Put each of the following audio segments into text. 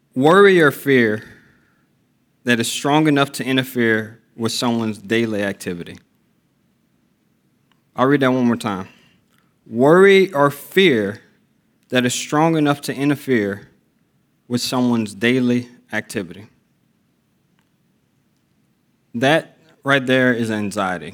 Worry or fear that is strong enough to interfere with someone's daily activity. I'll read that one more time. Worry or fear that is strong enough to interfere with someone's daily activity. That right there is anxiety.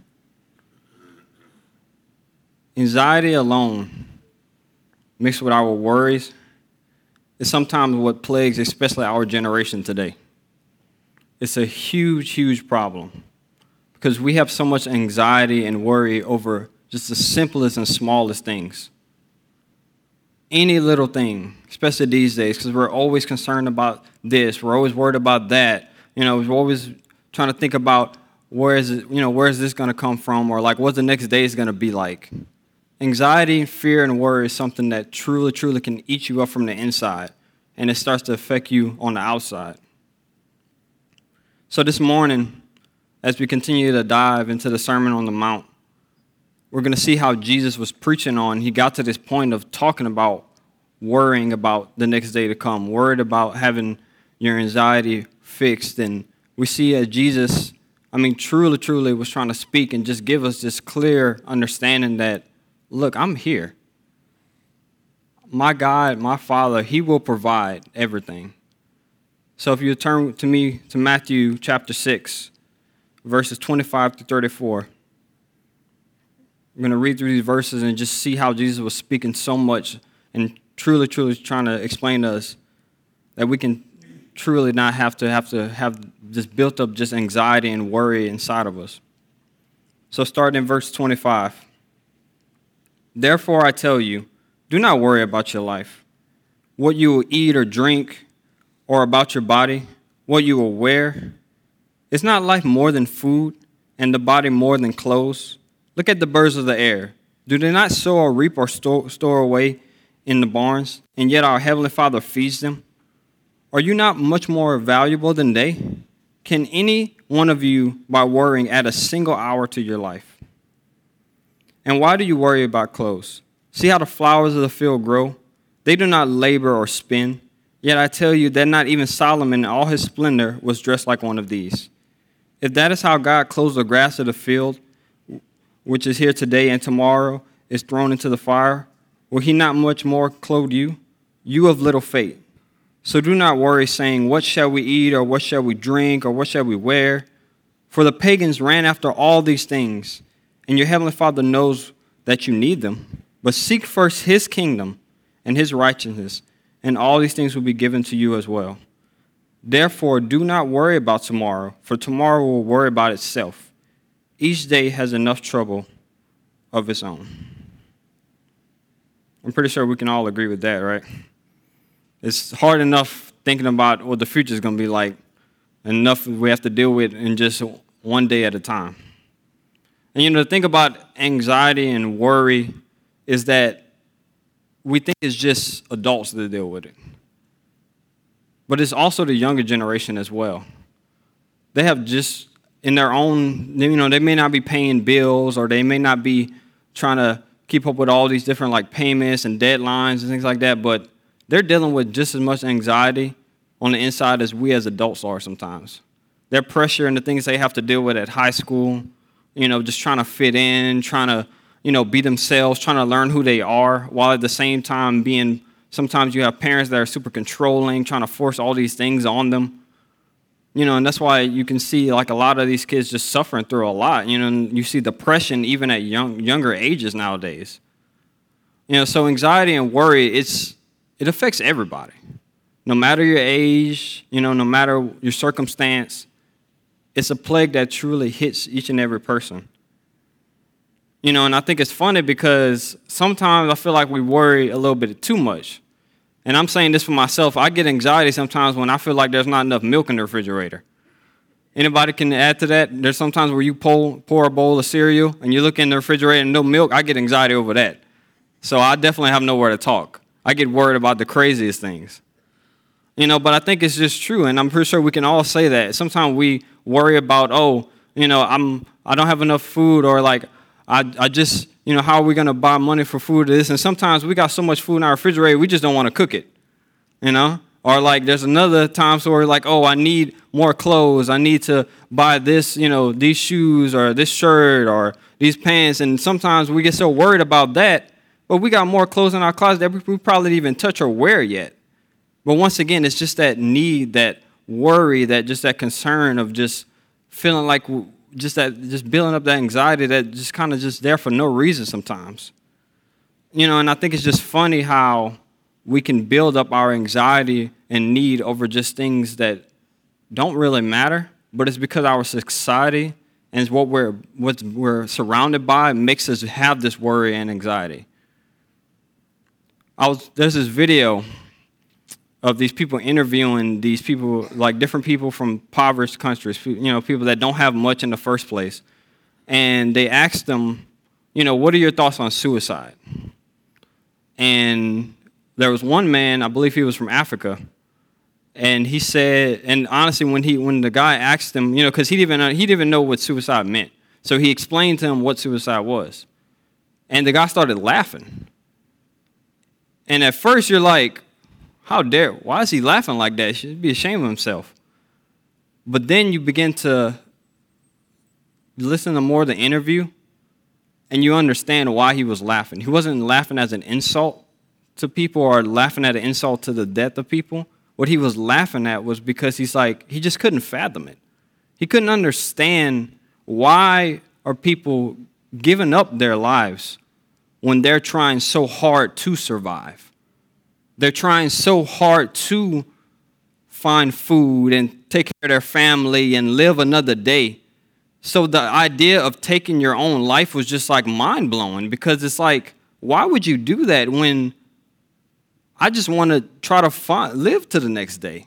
Anxiety alone, mixed with our worries, is sometimes what plagues especially our generation today. It's a huge, huge problem because we have so much anxiety and worry over just the simplest and smallest things. Any little thing, especially these days, because we're always concerned about this, we're always worried about that. We're always trying to think about where is this going to come from, or like what the next day is going to be like. Anxiety, fear, and worry is something that truly, truly can eat you up from the inside, and it starts to affect you on the outside. So this morning, as we continue to dive into the Sermon on the Mount, we're going to see how Jesus was preaching on. He got to this point of talking about worrying about the next day to come, worried about having your anxiety fixed. And we see that Jesus, truly, truly was trying to speak and just give us this clear understanding that, look, I'm here. My God, my Father, He will provide everything. So if you turn to me to Matthew chapter 6, verses 25 to 34, we're going to read through these verses and just see how Jesus was speaking so much and truly, truly trying to explain to us that we can truly not have to have this built up just anxiety and worry inside of us. So starting in verse 25. Therefore I tell you, do not worry about your life, what you will eat or drink, or about your body, what you will wear. Is not life more than food, and the body more than clothes? Look at the birds of the air. Do they not sow or reap or store away in the barns, and yet our Heavenly Father feeds them? Are you not much more valuable than they? Can any one of you, by worrying, add a single hour to your life? And why do you worry about clothes? See how the flowers of the field grow? They do not labor or spin. Yet I tell you that not even Solomon in all his splendor was dressed like one of these. If that is how God clothes the grass of the field, which is here today and tomorrow is thrown into the fire, will He not much more clothe you? You of little faith. So do not worry, saying, what shall we eat, or what shall we drink, or what shall we wear? For the pagans ran after all these things, and your Heavenly Father knows that you need them. But seek first His kingdom and His righteousness, and all these things will be given to you as well. Therefore, do not worry about tomorrow, for tomorrow will worry about itself. Each day has enough trouble of its own. I'm pretty sure we can all agree with that, right? It's hard enough thinking about what the future is going to be like, enough we have to deal with in just one day at a time. And the thing about anxiety and worry is that we think it's just adults that deal with it. But it's also the younger generation as well. They have just, in their own, they may not be paying bills, or they may not be trying to keep up with all these different payments and deadlines and things like that, but they're dealing with just as much anxiety on the inside as we as adults are sometimes. Their pressure and the things they have to deal with at high school, just trying to fit in, trying to, be themselves, trying to learn who they are, while at the same time sometimes you have parents that are super controlling, trying to force all these things on them. And that's why you can see a lot of these kids just suffering through a lot. And you see depression even at younger ages nowadays. So anxiety and worry, it affects everybody. No matter your age, no matter your circumstance, it's a plague that truly hits each and every person. And I think it's funny because sometimes I feel like we worry a little bit too much. And I'm saying this for myself. I get anxiety sometimes when I feel like there's not enough milk in the refrigerator. Anybody can add to that? There's sometimes where you pour a bowl of cereal and you look in the refrigerator and no milk. I get anxiety over that. So I definitely have nowhere to talk. I get worried about the craziest things. But I think it's just true, and I'm pretty sure we can all say that. Sometimes we worry about, I don't have enough food, or I just, how are we going to buy money for food or this? And sometimes we got so much food in our refrigerator, we just don't want to cook it. Or like there's another time where we're like, oh, I need more clothes. I need to buy this, these shoes or this shirt or these pants. And sometimes we get so worried about that, but we got more clothes in our closet that we probably didn't even touch or wear yet. But once again, it's just that need, that worry, that concern of just feeling like just building up that anxiety that just kind of just there for no reason sometimes. And I think it's just funny how we can build up our anxiety and need over just things that don't really matter, but it's because our society and what we're surrounded by makes us have this worry and anxiety. There's this video of these people interviewing these people, like different people from impoverished countries, people that don't have much in the first place. And they asked them, what are your thoughts on suicide? And there was one man, I believe he was from Africa, and he said, and honestly, when the guy asked him, because he didn't even know what suicide meant, so he explained to him what suicide was, and the guy started laughing. And at first, you're like, why is he laughing like that? He should be ashamed of himself. But then you begin to listen to more of the interview, and you understand why he was laughing. He wasn't laughing as an insult to people or laughing at an insult to the death of people. What he was laughing at was because he just couldn't fathom it. He couldn't understand why are people giving up their lives when they're trying so hard to survive. They're trying so hard to find food and take care of their family and live another day. So the idea of taking your own life was just like mind-blowing, because it's like, why would you do that when I just want to try to live to the next day?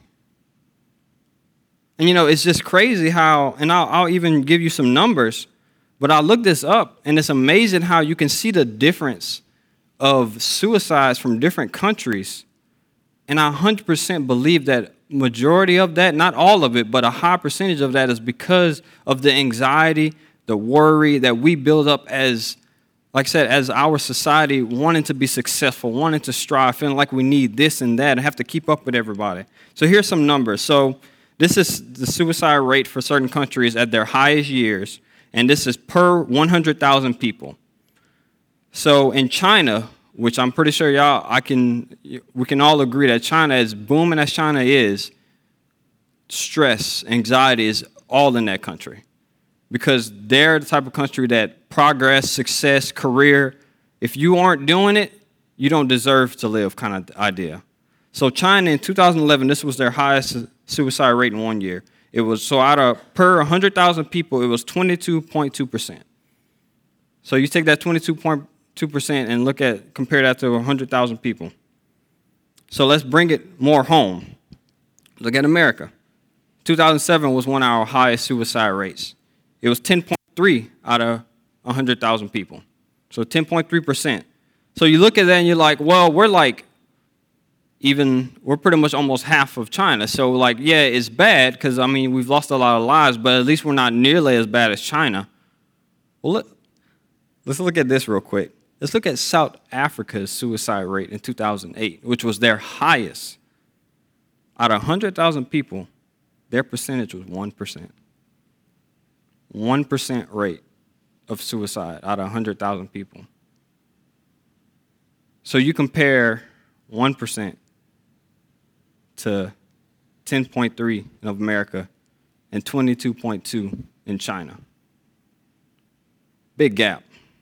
And it's just crazy how, and I'll even give you some numbers, but I looked this up, and it's amazing how you can see the difference of suicides from different countries. And I 100% believe that majority of that, not all of it, but a high percentage of that is because of the anxiety, the worry that we build up as, like I said, as our society wanting to be successful, wanting to strive, feeling like we need this and that and have to keep up with everybody. So here's some numbers. So this is the suicide rate for certain countries at their highest years, and this is per 100,000 people. So in China, which I'm pretty sure we can all agree that China, as booming as China is, stress, anxiety is all in that country. Because they're the type of country that progress, success, career, if you aren't doing it, you don't deserve to live kind of idea. So China in 2011, this was their highest suicide rate in 1 year. It was, so out of per 100,000 people, it was 22.2%. So you take that 22.2% and compare that to 100,000 people. So let's bring it more home. Look at America. 2007 was one of our highest suicide rates. It was 10.3 out of 100,000 people. So 10.3%. So you look at that and you're like, well, we're pretty much almost half of China. So yeah, it's bad because, we've lost a lot of lives, but at least we're not nearly as bad as China. Well, let's look at this real quick. Let's look at South Africa's suicide rate in 2008, which was their highest. Out of 100,000 people, their percentage was 1%. 1% rate of suicide out of 100,000 people. So you compare 1% to 10.3 in America and 22.2 in China. Big gap.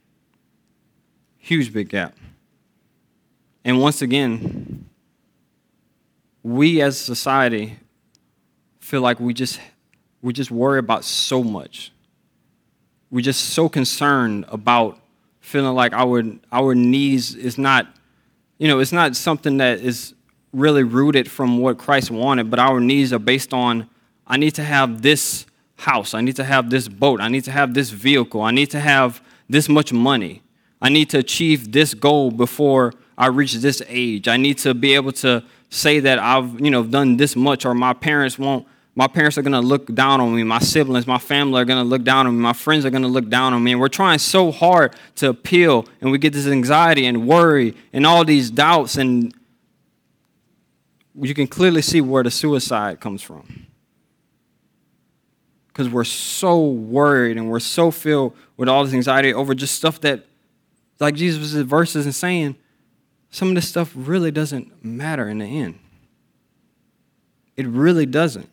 Huge big gap. And once again, we as a society feel like we just worry about so much. We're just so concerned about feeling like our needs is not, it's not something that is really rooted from what Christ wanted, but our needs are based on, I need to have this house, I need to have this boat, I need to have this vehicle, I need to have this much money, I need to achieve this goal before I reach this age, I need to be able to say that I've done this much, or my parents are going to look down on me, my siblings, my family are going to look down on me, my friends are going to look down on me, and we're trying so hard to appeal, and we get this anxiety and worry and all these doubts, and you can clearly see where the suicide comes from. Because we're so worried and we're so filled with all this anxiety over just stuff that, like Jesus' verses and saying, some of this stuff really doesn't matter in the end. It really doesn't.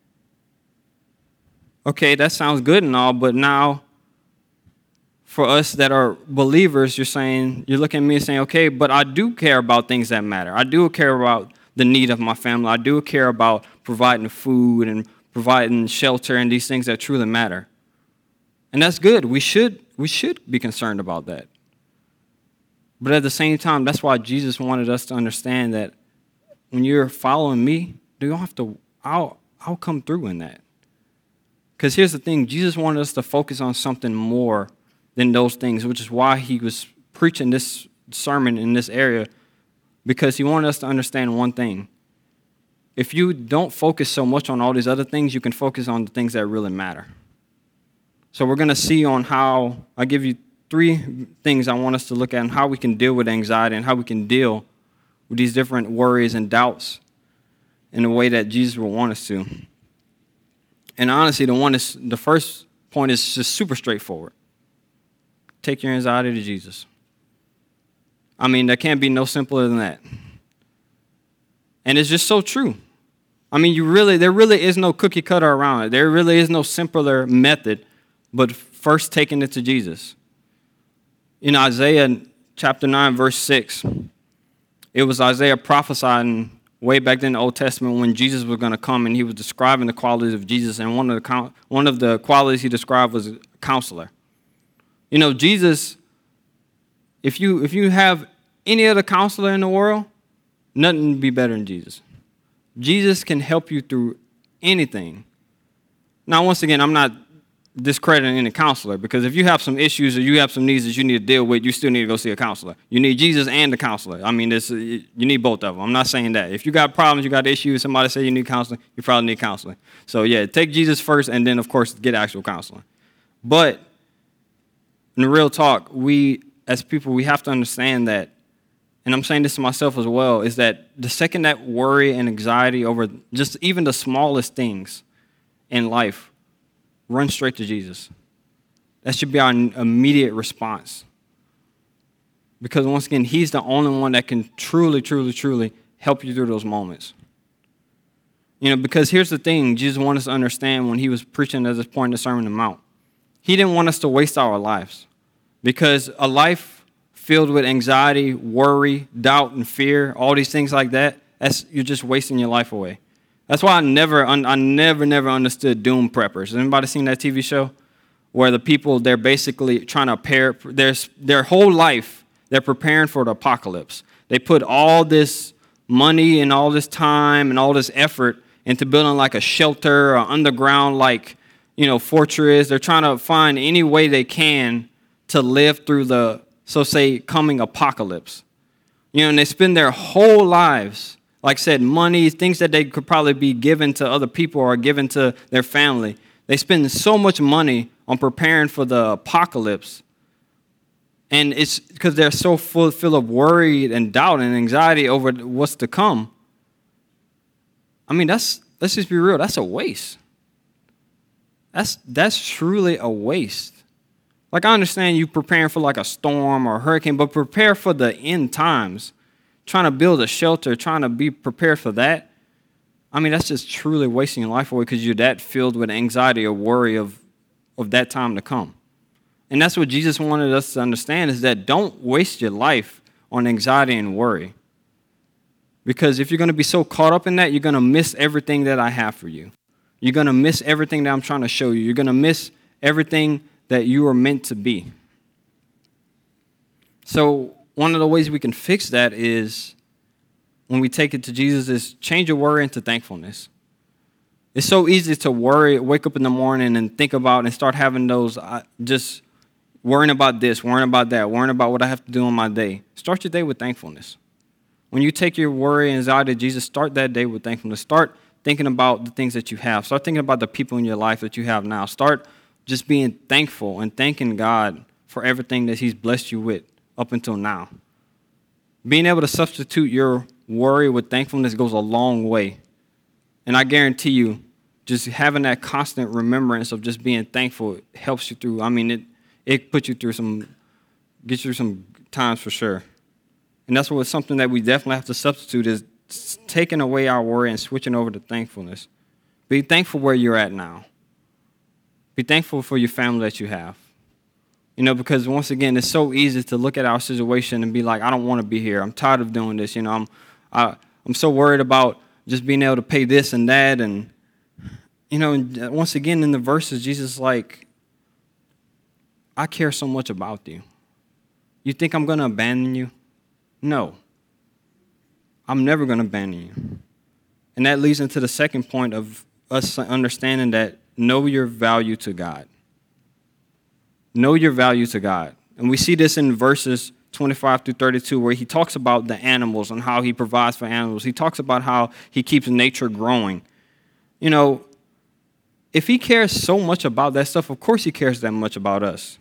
Okay, that sounds good and all, but now for us that are believers, you're looking at me and saying, okay, but I do care about things that matter. I do care about the need of my family. I do care about providing food and providing shelter and these things that truly matter. And that's good. We should be concerned about that. But at the same time, that's why Jesus wanted us to understand that when you're following me, I'll come through in that. Because here's the thing, Jesus wanted us to focus on something more than those things, which is why he was preaching this sermon in this area, because he wanted us to understand one thing. If you don't focus so much on all these other things, you can focus on the things that really matter. So we're going to see on how, I give you 3 things I want us to look at and how we can deal with anxiety and how we can deal with these different worries and doubts in the way that Jesus would want us to. And honestly, the first point is just super straightforward. Take your anxiety to Jesus. I mean, there can't be no simpler than that. And it's just so true. I mean, there really is no cookie cutter around it. There really is no simpler method, but first taking it to Jesus. In Isaiah chapter 9, verse 6, it was Isaiah prophesying way back in the Old Testament when Jesus was going to come, and he was describing the qualities of Jesus, and one of the qualities he described was counselor. You know, Jesus, if you have any other counselor in the world, nothing would be better than Jesus. Jesus can help you through anything. Now, once again, I'm not discrediting any counselor, because if you have some issues or you have some needs that you need to deal with, you still need to go see a counselor. You need Jesus and the counselor. I mean, you need both of them. I'm not saying that. If you got problems, you got issues, somebody say you need counseling, you probably need counseling. So, yeah, take Jesus first and then, of course, get actual counseling. But in the real talk, we, as people, we have to understand that, and I'm saying this to myself as well, is that the second that worry and anxiety over just even the smallest things in life, run straight to Jesus. That should be our immediate response. Because once again, he's the only one that can truly, truly, truly help you through those moments. You know, because here's the thing, Jesus wanted us to understand when he was preaching at this point in the Sermon on the Mount. He didn't want us to waste our lives. Because a life filled with anxiety, worry, doubt, and fear, all these things like that, you're just wasting your life away. That's why I never understood doom preppers. Has anybody seen that TV show? Where the people, they're basically trying to prepare, their whole life, they're preparing for the apocalypse. They put all this money and all this time and all this effort into building like a shelter or underground fortress. They're trying to find any way they can to live through the, coming apocalypse. You know, and they spend their whole lives, like I said, money, things that they could probably be given to other people or given to their family. They spend so much money on preparing for the apocalypse. And it's because they're so full of worry and doubt and anxiety over what's to come. I mean, let's just be real, that's a waste. That's truly a waste. Like, I understand you preparing for like a storm or a hurricane, but prepare for the end times. Trying to build a shelter, trying to be prepared for that. I mean, that's just truly wasting your life away because you're that filled with anxiety or worry of that time to come. And that's what Jesus wanted us to understand, is that don't waste your life on anxiety and worry. Because if you're going to be so caught up in that, you're going to miss everything that I have for you. You're going to miss everything that I'm trying to show you. You're going to miss everything that you are meant to be. So one of the ways we can fix that is, when we take it to Jesus, is change your worry into thankfulness. It's so easy to worry, wake up in the morning and think about and start having those, just worrying about this, worrying about that, worrying about what I have to do on my day. Start your day with thankfulness. When you take your worry and anxiety to Jesus, start that day with thankfulness. Start thinking about the things that you have. Start thinking about the people in your life that you have now. Start just being thankful and thanking God for everything that he's blessed you with up until now. Being able to substitute your worry with thankfulness goes a long way. And I guarantee you, just having that constant remembrance of just being thankful helps you through. I mean, it puts you through gets you through some times for sure. And that's something that we definitely have to substitute is taking away our worry and switching over to thankfulness. Be thankful where you're at now. Be thankful for your family that you have. Because once again, it's so easy to look at our situation and be like, I don't want to be here. I'm tired of doing this. I'm so worried about just being able to pay this and that. And, once again, in the verses, Jesus is like, I care so much about you. You think I'm going to abandon you? No. I'm never going to abandon you. And that leads into the second point of us understanding that know your value to God. Know your value to God. And we see this in verses 25 through 32 where he talks about the animals and how he provides for animals. He talks about how he keeps nature growing. If he cares so much about that stuff, of course he cares that much about us.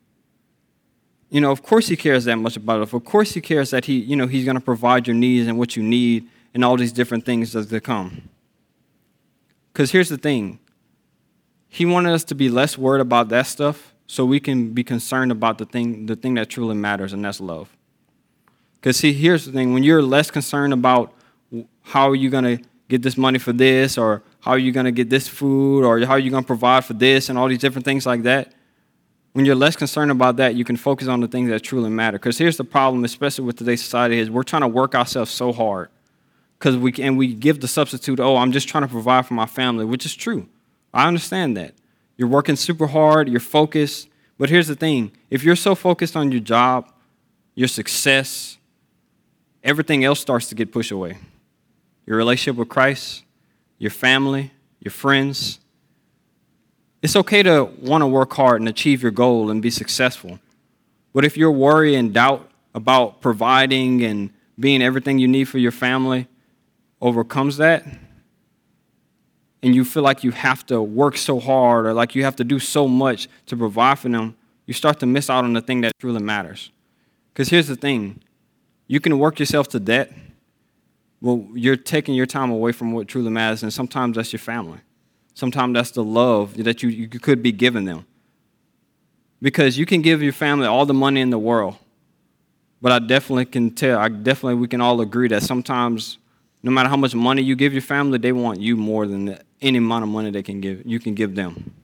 Of course he cares that much about us. Of course he cares that he's going to provide your needs and what you need and all these different things as they come. Because here's the thing. He wanted us to be less worried about that stuff so we can be concerned about the thing that truly matters, and that's love. Because see, here's the thing. When you're less concerned about how are you going to get this money for this, or how are you going to get this food, or how are you going to provide for this, and all these different things like that, when you're less concerned about that, you can focus on the things that truly matter. Because here's the problem, especially with today's society, is we're trying to work ourselves so hard. Because we give the substitute, I'm just trying to provide for my family, which is true. I understand that. You're working super hard, you're focused. But here's the thing. If you're so focused on your job, your success, everything else starts to get pushed away. Your relationship with Christ, your family, your friends. It's okay to want to work hard and achieve your goal and be successful. But if you're worried and doubt about providing and being everything you need for your family overcomes that, and you feel like you have to work so hard or like you have to do so much to provide for them, you start to miss out on the thing that truly matters. Because here's the thing. You can work yourself to death. Well, you're taking your time away from what truly matters, and sometimes that's your family. Sometimes that's the love that you could be giving them. Because you can give your family all the money in the world, but I definitely we can all agree that sometimes no matter how much money you give your family, they want you more than any amount of money you can give them.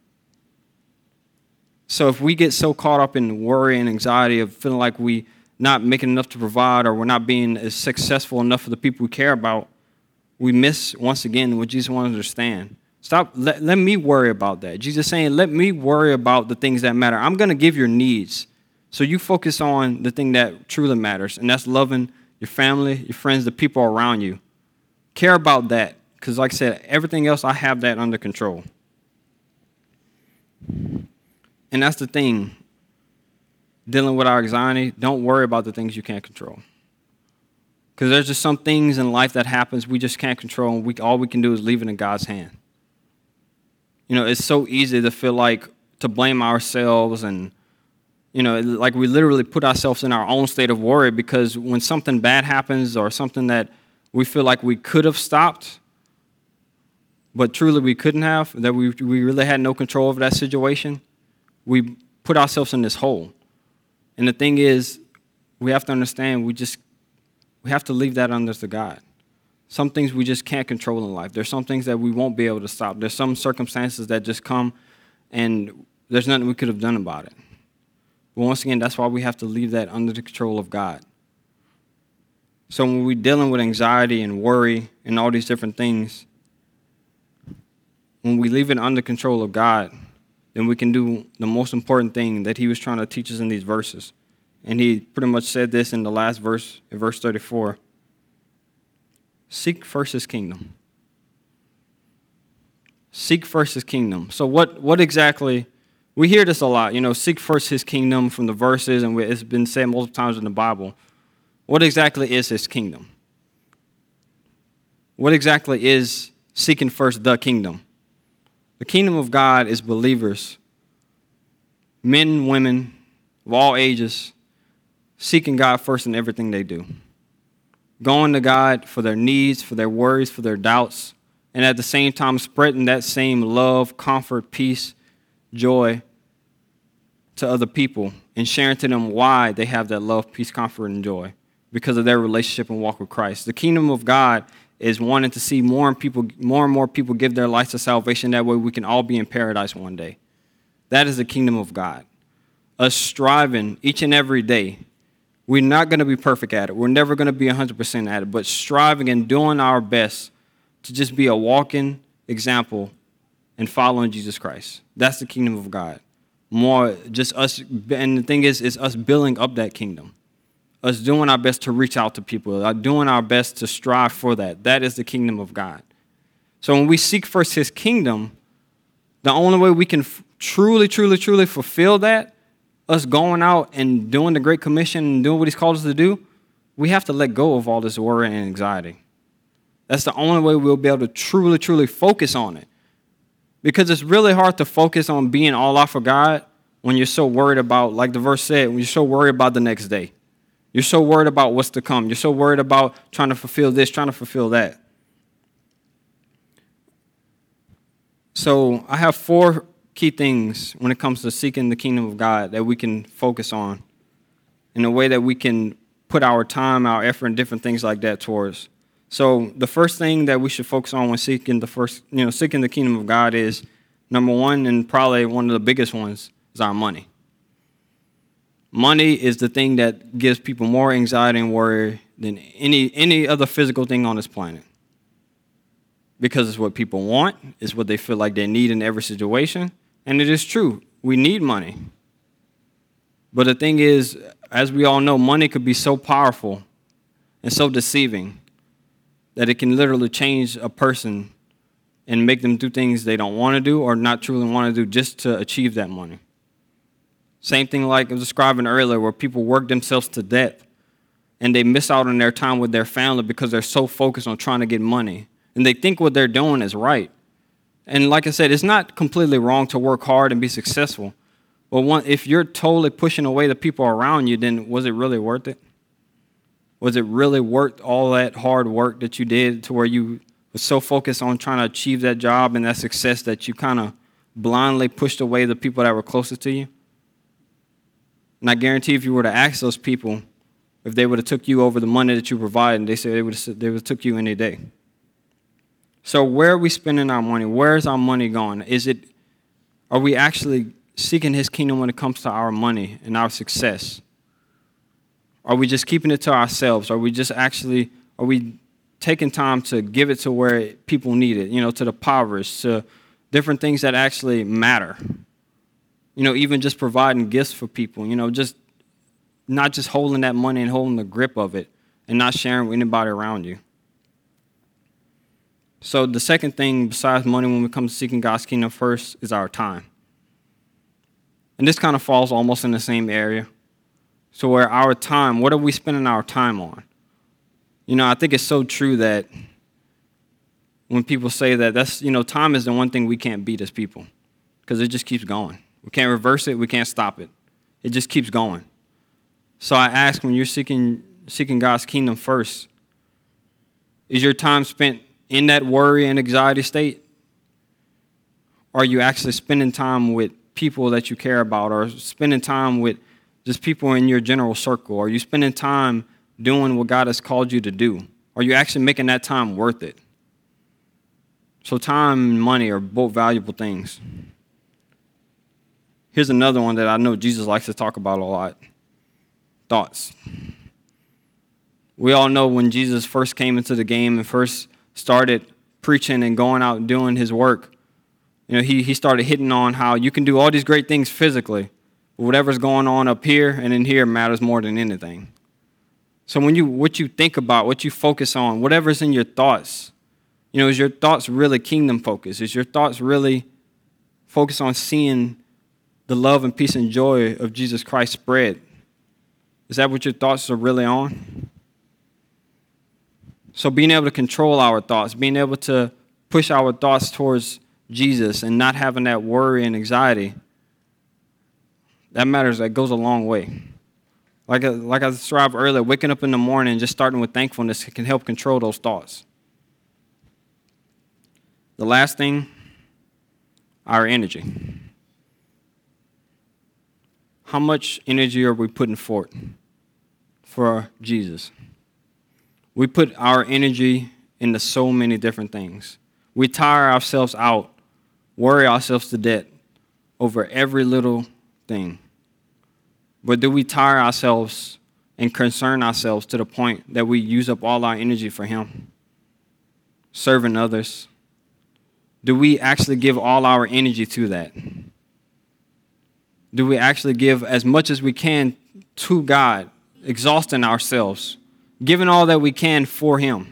So if we get so caught up in worry and anxiety of feeling like we not making enough to provide or we're not being as successful enough for the people we care about, we miss, once again, what Jesus wants to understand. Let me worry about that. Jesus is saying, let me worry about the things that matter. I'm going to give your needs. So you focus on the thing that truly matters, and that's loving your family, your friends, the people around you. Care about that, because like I said, everything else, I have that under control. And that's the thing. Dealing with our anxiety, don't worry about the things you can't control. Because there's just some things in life that happens we just can't control, and all we can do is leave it in God's hand. It's so easy to feel like to blame ourselves and, like we literally put ourselves in our own state of worry because when something bad happens or something that we feel like we could have stopped, but truly we couldn't have, that we really had no control over that situation, we put ourselves in this hole. And the thing is, we have to understand we have to leave that under to God. Some things we just can't control in life. There's some things that we won't be able to stop. There's some circumstances that just come and there's nothing we could have done about it. But once again, that's why we have to leave that under the control of God. So when we're dealing with anxiety and worry and all these different things, when we leave it under control of God, then we can do the most important thing that he was trying to teach us in these verses. And he pretty much said this in the last verse, in verse 34. Seek first his kingdom. Seek first his kingdom. So what exactly, we hear this a lot, seek first his kingdom from the verses, and it's been said multiple times in the Bible. What exactly is his kingdom? What exactly is seeking first the kingdom? The kingdom of God is believers, men and women of all ages, seeking God first in everything they do. going to God for their needs, for their worries, for their doubts, and at the same time spreading that same love, comfort, peace, joy to other people and sharing to them why they have that love, peace, comfort, and joy because of their relationship and walk with Christ. The kingdom of God is wanting to see more and more people give their lives to salvation. That way we can all be in paradise one day. That is the kingdom of God. Us striving each and every day. We're not going to be perfect at it. We're never going to be 100% at it, but striving and doing our best to just be a walking example and following Jesus Christ. That's the kingdom of God. More just us, and the thing is us building up that kingdom. Us doing our best to reach out to people, doing our best to strive for that. That is the kingdom of God. So when we seek first his kingdom, the only way we can truly fulfill that, us going out and doing the Great Commission and doing what he's called us to do, we have to let go of all this worry and anxiety. That's the only way we'll be able to truly focus on it. Because it's really hard to focus on being all out for God when you're so worried about, like the verse said, when you're so worried about the next day. You're so worried about what's to come. You're so worried about trying to fulfill this, trying to fulfill that. So I have 4 key things when it comes to seeking the kingdom of God that we can focus on in a way that we can put our time, our effort, and different things like that towards. So the first thing that we should focus on when seeking seeking the kingdom of God is, number one, and probably one of the biggest ones, is our money. Money is the thing that gives people more anxiety and worry than any other physical thing on this planet. Because it's what people want, it's what they feel like they need in every situation, and it is true. We need money. But the thing is, as we all know, money could be so powerful and so deceiving that it can literally change a person and make them do things they don't want to do or not truly want to do just to achieve that money. Same thing like I was describing earlier, where people work themselves to death and they miss out on their time with their family because they're so focused on trying to get money. And they think what they're doing is right. And like I said, it's not completely wrong to work hard and be successful. But if you're totally pushing away the people around you, then was it really worth it? Was it really worth all that hard work that you did to where you were so focused on trying to achieve that job and that success that you kind of blindly pushed away the people that were closest to you? And I guarantee if you were to ask those people if they would have took you over the money that you provided, they said they would have took you any day. So where are we spending our money? Where is our money going? Are we actually seeking his kingdom when it comes to our money and our success? Are we just keeping it to ourselves? Are we taking time to give it to where people need it, to the impoverished, to different things that actually matter? Even just providing gifts for people, just not just holding that money and holding the grip of it and not sharing with anybody around you. So the second thing besides money when it comes to seeking God's kingdom first is our time. And this kind of falls almost in the same area. So where our time, what are we spending our time on? I think it's so true that when people say that, time is the one thing we can't beat as people because it just keeps going. We can't reverse it. We can't stop it. It just keeps going. So I ask, when you're seeking God's kingdom first, is your time spent in that worry and anxiety state? Or are you actually spending time with people that you care about, or spending time with just people in your general circle? Are you spending time doing what God has called you to do? Are you actually making that time worth it? So time and money are both valuable things. Here's another one that I know Jesus likes to talk about a lot. Thoughts. We all know when Jesus first came into the game and first started preaching and going out and doing his work, he started hitting on how you can do all these great things physically, but whatever's going on up here and in here matters more than anything. So what you think about, what you focus on, whatever's in your thoughts, is your thoughts really kingdom focused? Is your thoughts really focused on seeing the love and peace and joy of Jesus Christ spread? Is that what your thoughts are really on? So being able to control our thoughts, being able to push our thoughts towards Jesus and not having that worry and anxiety, that matters. That goes a long way. Like I described earlier, waking up in the morning and just starting with thankfulness can help control those thoughts. The last thing, our energy. How much energy are we putting forth for Jesus? We put our energy into so many different things. We tire ourselves out, worry ourselves to death over every little thing. But do we tire ourselves and concern ourselves to the point that we use up all our energy for Him? Serving others. Do we actually give all our energy to that? Do we actually give as much as we can to God, exhausting ourselves, giving all that we can for Him?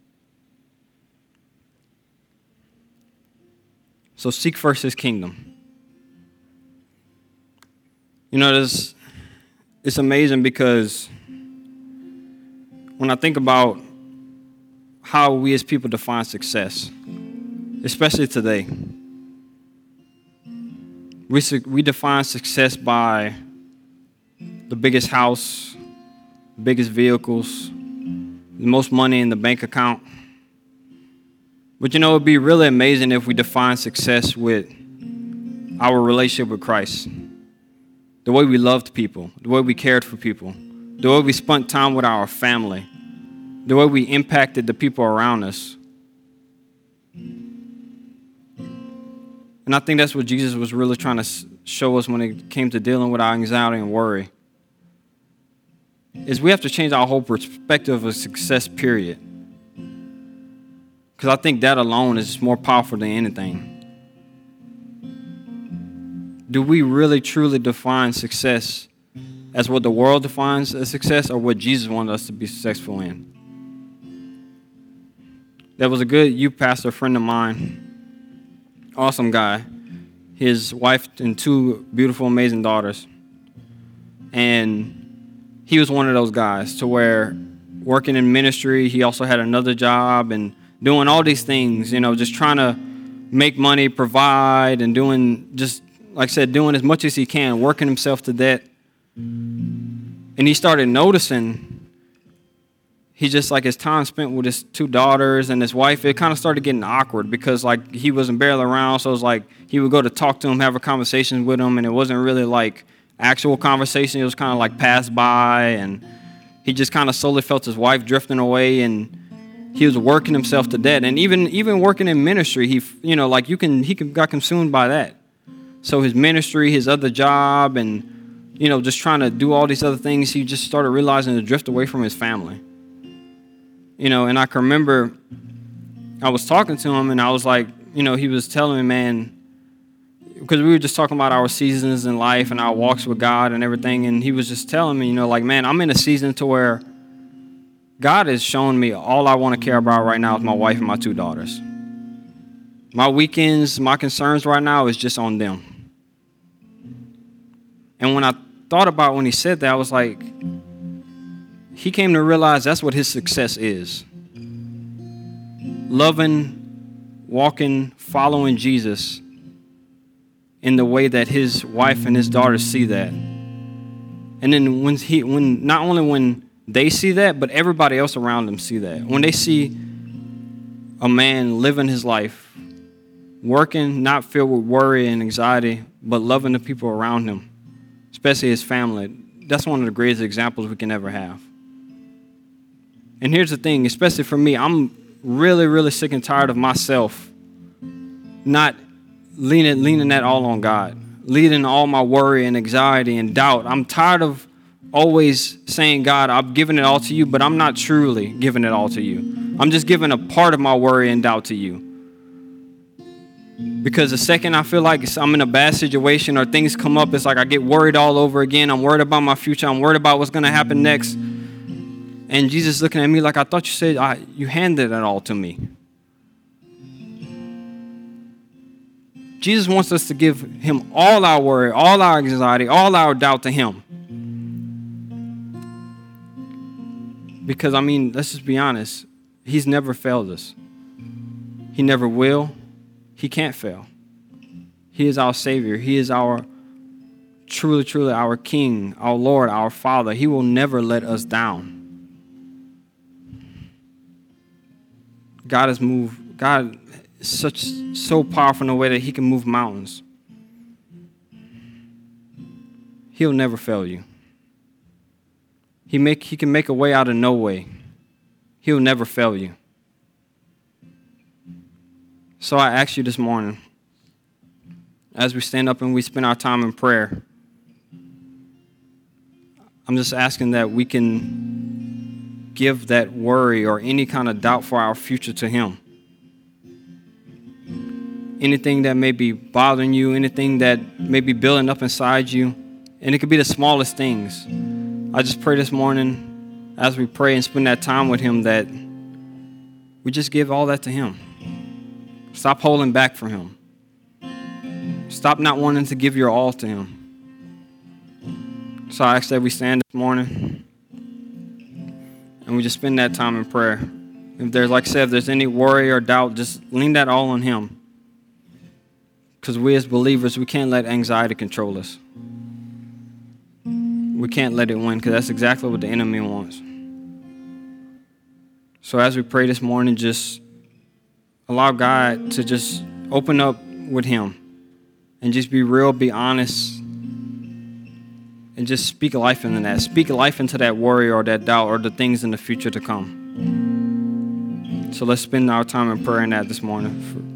So seek first His kingdom. You know, it's amazing because when I think about how we as people define success, especially today, we define success by the biggest house, biggest vehicles, the most money in the bank account. But you know, it would be really amazing if we define success with our relationship with Christ. The way we loved people, the way we cared for people, the way we spent time with our family, the way we impacted the people around us. And I think that's what Jesus was really trying to show us when it came to dealing with our anxiety and worry. Is we have to change our whole perspective of success, period. Because I think that alone is just more powerful than anything. Do we really truly define success as what the world defines as success or what Jesus wanted us to be successful in? There was a good youth pastor friend of mine, awesome guy, his wife and two beautiful, amazing daughters. And he was one of those guys to where working in ministry, he also had another job and doing all these things, you know, just trying to make money, provide, and doing just, like I said, doing as much as he can, working himself to death. And he started noticing he just, like, his time spent with his two daughters and his wife, it kind of started getting awkward because, like, he wasn't barely around. So it was like he would go to talk to him, have a conversation with him, and it wasn't really like actual conversation. It was kind of like pass by, and he just kind of slowly felt his wife drifting away, and he was working himself to death. And even working in ministry, he got consumed by that. So his ministry, his other job, and, you know, just trying to do all these other things, he just started realizing to drift away from his family. You know, and I can remember I was talking to him, and I was like, you know, he was telling me, man, because we were just talking about our seasons in life and our walks with God and everything, and he was just telling me, you know, like, man, I'm in a season to where God has shown me all I want to care about right now is my wife and my two daughters. My weekends, my concerns right now is just on them. And when I thought about when he said that, I was like, he came to realize that's what his success is. Loving, walking, following Jesus in the way that his wife and his daughters see that. And then when they see that, but everybody else around them see that. When they see a man living his life, working, not filled with worry and anxiety, but loving the people around him, especially his family, that's one of the greatest examples we can ever have. And here's the thing, especially for me, I'm really, really sick and tired of myself not leaning that all on God, leading all my worry and anxiety and doubt. I'm tired of always saying, God, I'm giving it all to you, but I'm not truly giving it all to you. I'm just giving a part of my worry and doubt to you. Because the second I feel like I'm in a bad situation or things come up, it's like I get worried all over again. I'm worried about my future. I'm worried about what's going to happen next. And Jesus is looking at me like, I thought you said you handed it all to me. Jesus wants us to give him all our worry, all our anxiety, all our doubt to him. Because, I mean, let's just be honest. He's never failed us. He never will. He can't fail. He is our Savior. He is our truly, truly our King, our Lord, our Father. He will never let us down. God is so powerful in the way that he can move mountains. He'll never fail you. He can make a way out of no way. He'll never fail you. So I ask you this morning, as we stand up and we spend our time in prayer, I'm just asking that we can give that worry or any kind of doubt for our future to him. Anything that may be bothering you, anything that may be building up inside you, and it could be the smallest things. I just pray this morning, as we pray and spend that time with him, that we just give all that to him. Stop holding back from him. Stop not wanting to give your all to him. So I ask that we stand this morning and we just spend that time in prayer. If there's, like I said, if there's any worry or doubt, just lean that all on him. Because we as believers, we can't let anxiety control us. We can't let it win, because that's exactly what the enemy wants. So as we pray this morning, just allow God to just open up with him and just be real, be honest, and just speak life into that. Speak life into that worry or that doubt or the things in the future to come. So let's spend our time in prayer in that this morning.